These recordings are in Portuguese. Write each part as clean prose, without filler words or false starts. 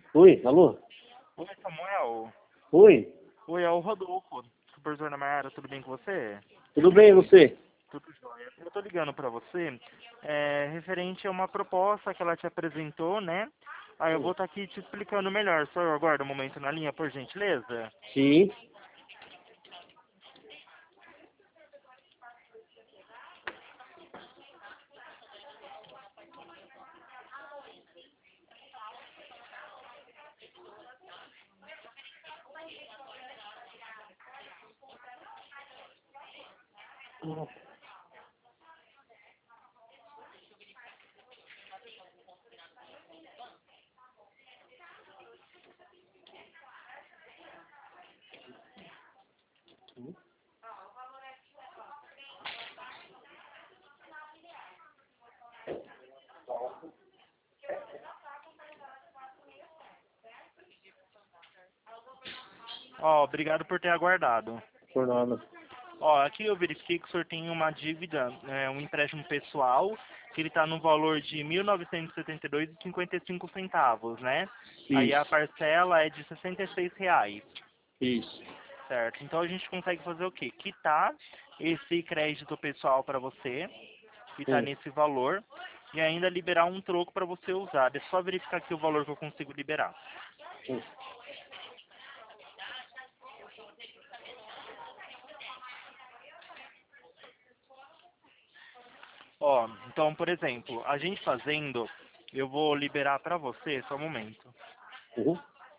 Oi, alô? Oi, Samuel. Oi, Oi, é o Rodolfo, supervisor na Maiara, tudo bem com você? tudo bem e você? Tudo jóia. Eu tô ligando pra você, referente a uma proposta que ela te apresentou, né? Aí eu vou estar aqui te explicando melhor. Só eu aguardo um momento na linha, por gentileza? Sim. Ó, obrigado por ter aguardado. Por nada. Ó, aqui eu verifiquei que o senhor tem uma dívida, um empréstimo pessoal, que ele está no valor de R$ 1.972,55, né? Aí a Isso, parcela é de R$ 66 reais. isso. Certo. Então a gente consegue fazer o quê? Quitar esse crédito pessoal para você, quitar Sim, nesse valor, e ainda liberar um troco para você usar. Deixa eu só verificar aqui o valor que eu consigo liberar. sim. Ó, então, por exemplo, a gente fazendo, eu vou liberar para você, só um momento. Uhum.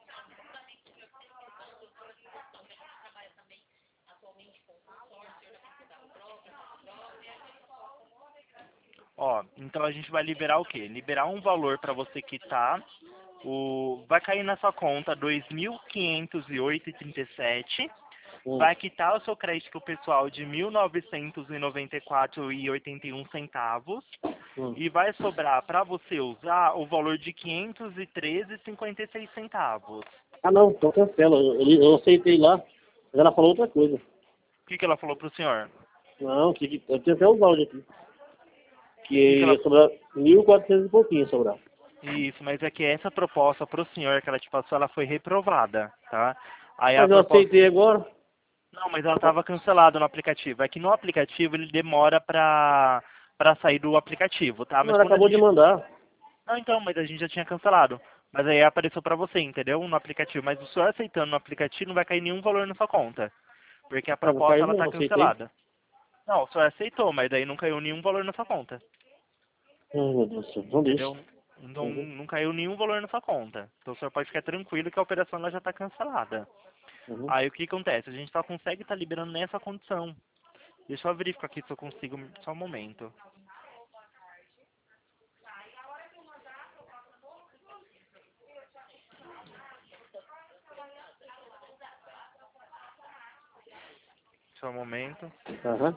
Ó, então a gente vai liberar o quê? Liberar um valor para você quitar. Vai cair na sua conta 2.508,37. Hum, Vai quitar o seu crédito pessoal de 1.994,81 centavos hum. e vai sobrar para você usar o valor de 513,56 centavos. Ah, não, então cancela. Eu aceitei lá, mas ela falou outra coisa. O que que ela falou pro senhor? Não, eu tenho até os áudios aqui. Que O que que ela... ia sobrar 1.400 e pouquinho sobrar. Isso, mas é que essa proposta pro senhor que ela te passou, ela foi reprovada, tá? Aí a Mas eu proposta... aceitei agora. Não, mas ela estava cancelada no aplicativo. É que no aplicativo ele demora para sair do aplicativo, tá? Não, Mas ela quando a acabou de gente... mandar. Não, então, mas a gente já tinha cancelado. Mas aí apareceu pra você, entendeu? No aplicativo. Mas o senhor aceitando no aplicativo não vai cair nenhum valor na sua conta. Porque a Ah, não proposta caiu ela não, tá aceitei. cancelada. Não, o senhor aceitou, mas daí não caiu nenhum valor na sua conta. Ai, meu Deus do céu, não deixa. Entendeu? Então Uhum, não caiu nenhum valor na sua conta. Então o senhor pode ficar tranquilo que a operação ela já está cancelada. uhum. Aí o que acontece? A gente só consegue estar liberando nessa condição. Deixa eu verificar aqui se eu consigo só um momento. Só um momento. Aham.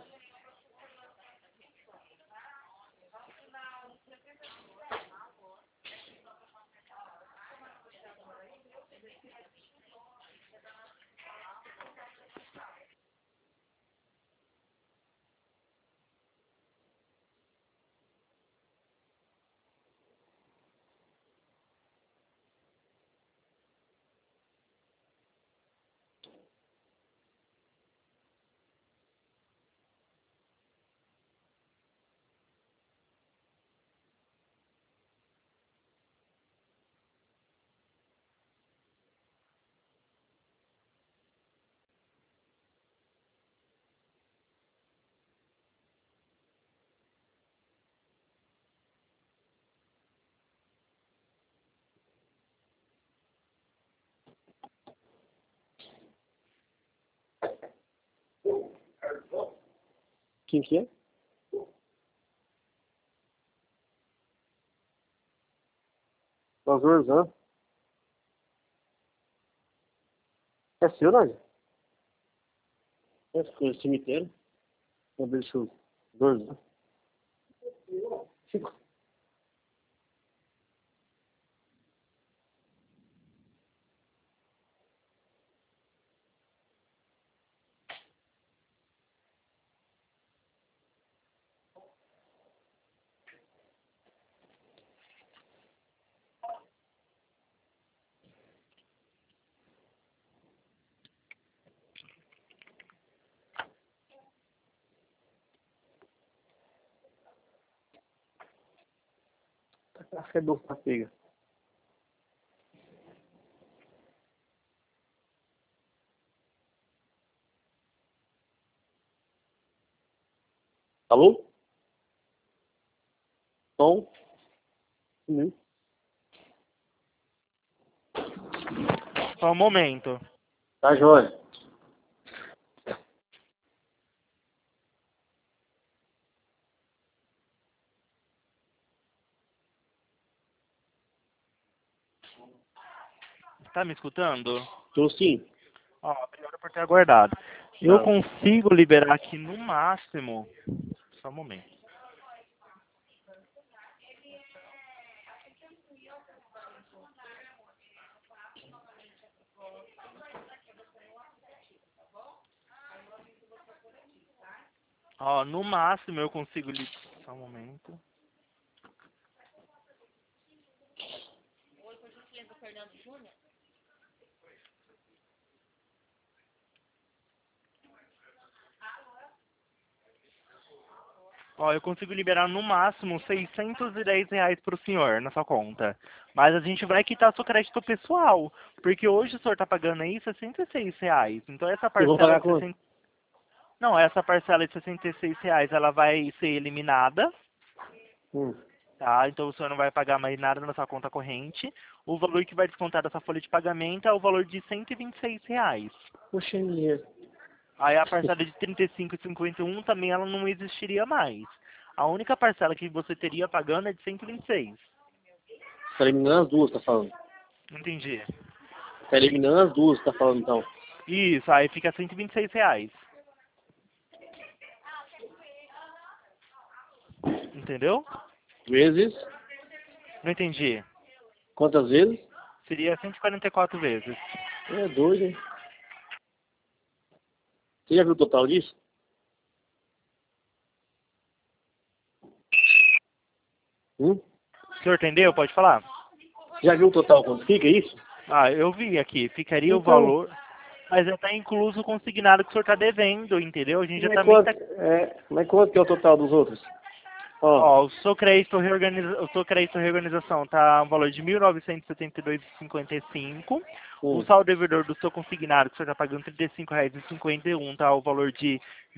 Quem que é? Zorzan. É seu, Nádia? Essa coisa, cemitério. Vamos ver se o Zorzan. Acho que é doce da pega. Alô? Tom? Só um momento. Tá jóia. Tá me escutando? Tô sim. Ó, obrigado por ter aguardado. Eu Tá. consigo liberar aqui no máximo. Só um momento. Ó, no máximo eu consigo Só um momento. Ó, eu consigo liberar no máximo R$ 610 pro senhor na sua conta. Mas a gente vai quitar seu crédito pessoal. Porque hoje o senhor tá pagando aí R$ 66. Então essa Eu vou parcela pagar de quanto? 60... Não, essa parcela de R$ 66 ela vai ser eliminada. Hum. Tá? Então o senhor não vai pagar mais nada na sua conta corrente. O valor que vai descontar dessa folha de pagamento é o valor de R$ 126. Poxa, dinheiro. Aí a parcela de 35,51 também ela não existiria mais. A única parcela que você teria pagando é de 126. Tá eliminando as duas, tá falando. Entendi. Tá eliminando as duas, tá falando então. Isso, aí fica R$ 126. Entendeu? Vezes? Não entendi. Quantas vezes? Seria 144 vezes. É doido, hein? Você já viu o total disso? Hum? O senhor entendeu? Pode falar? Já viu o total quanto fica isso? Ah, eu vi aqui. Ficaria o Então, valor, mas já está incluso o consignado que o senhor está devendo, entendeu? A gente já mas também quanto, está... mas quanto que é o total dos outros? Ó, Ó, o seu crédito reorganização tá um valor de 1.972,55. O hum. saldo devedor do seu consignado, que você está pagando R$ 35,51, tá o valor de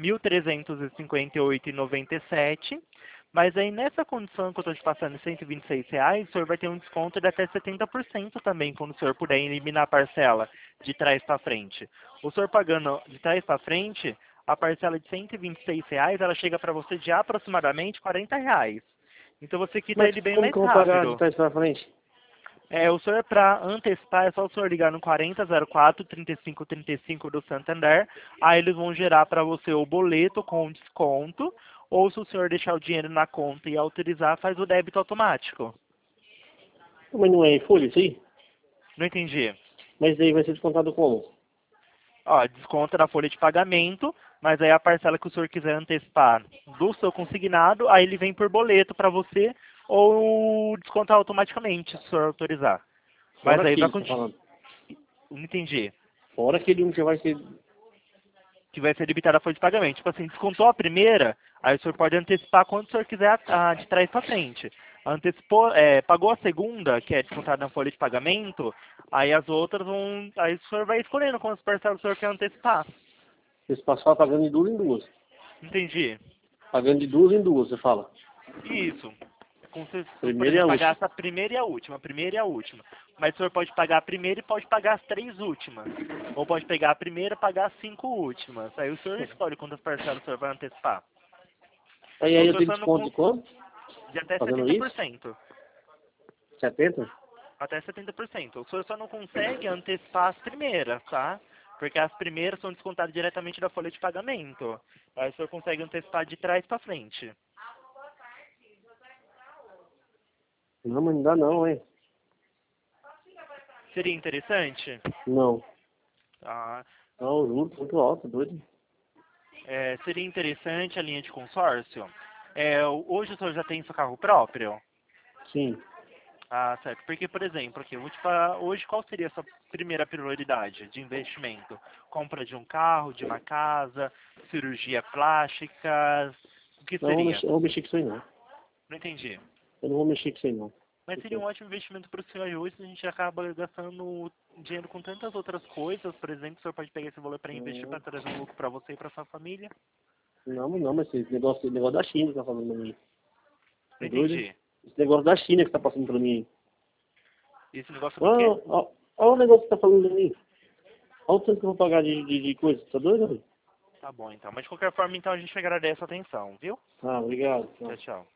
1.358,97. Mas aí nessa condição que eu estou te passando de R$ 126, o senhor vai ter um desconto de até 70% também, quando o senhor puder eliminar a parcela de trás para frente. O senhor pagando de trás para frente, a parcela de R$ 126, ela chega para você de aproximadamente R$ 40. Então você quita Mas ele bem como mais que eu vou pagar de rápido. trás pra frente? O senhor, para antecipar, é só o senhor ligar no 4004-3535 do Santander. Aí eles vão gerar para você o boleto com desconto. Ou se o senhor deixar o dinheiro na conta e autorizar, faz o débito automático. Mas não é em folha isso aí? Não entendi. Mas daí vai ser descontado como? Ó, desconta na folha de pagamento, mas aí a parcela que o senhor quiser antecipar do seu consignado, aí ele vem por boleto para você ou descontar automaticamente, se o senhor autorizar. Mas Fora aí vai aquele, tá continuar. falando. Não entendi. Fora aquele um que vai ser... Que vai ser debitada a folha de pagamento. Tipo assim, descontou a primeira, aí o senhor pode antecipar quanto o senhor quiser de trás para frente. Antecipou, pagou a segunda, que é descontada na folha de pagamento, aí as outras vão. Aí o senhor vai escolhendo quantas parcelas o senhor quer antecipar. Eles passaram pagando de duas em duas. Entendi. Pagando de duas em duas, você fala. Isso. Por Primeiro e a exemplo, pagar última. essa primeira e a última, a primeira e a última. Mas o senhor pode pagar a primeira e pode pagar as 3 últimas. Ou pode pegar a primeira e pagar as 5 últimas. Aí o senhor escolhe quantas parcelas o senhor vai antecipar. Aí O eu senhor tenho só não desconto de quanto? de até Fazendo isso? 70%. 70? Até 70%. O senhor só não consegue antecipar as primeiras, tá? Porque as primeiras são descontadas diretamente da folha de pagamento. Aí o senhor consegue antecipar de trás para frente. Não, mas não dá não, hein? Seria interessante? Não. Tá? Não, o juro muito alto, doido. Seria interessante a linha de consórcio? Hoje o senhor já tem seu carro próprio? Sim. Ah, certo. Porque, por exemplo, aqui, eu vou te falar, hoje qual seria a sua primeira prioridade de investimento? Compra de um carro, de uma casa, cirurgia plástica, o que Não, seria? eu vou mexer com isso aí não. Não entendi. Eu não vou mexer com isso aí não. Mas seria um ótimo investimento para o senhor hoje, a gente acaba gastando dinheiro com tantas outras coisas. Por exemplo, o senhor pode pegar esse valor para investir, para trazer um lucro para você e para sua família. Não, mas esse negócio da China que tá falando pra mim. Não É doido, hein? entendi. Esse negócio da China que tá passando pra mim. Esse negócio do quê? Olha o negócio que tá falando pra mim. Olha o tanto que eu vou pagar de coisa. Tá doido, velho? Tá bom, então. Mas de qualquer forma, então, a gente agradece a atenção, viu? Ah, obrigado. Tchau, tchau.